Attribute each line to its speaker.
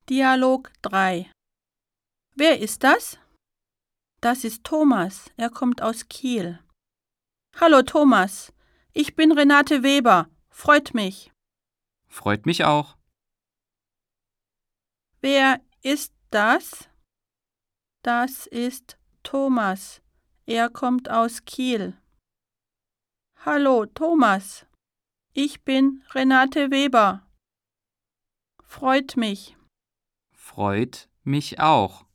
Speaker 1: Dialog 3. Wer ist das? Das ist Thomas, er kommt aus Kiel. Hallo Thomas, ich bin Renate Weber, freut mich.
Speaker 2: Freut mich auch.
Speaker 1: Wer ist das? Das ist Thomas, er kommt aus Kiel. Hallo Thomas, ich bin Renate Weber. Freut mich.
Speaker 2: Freut mich auch.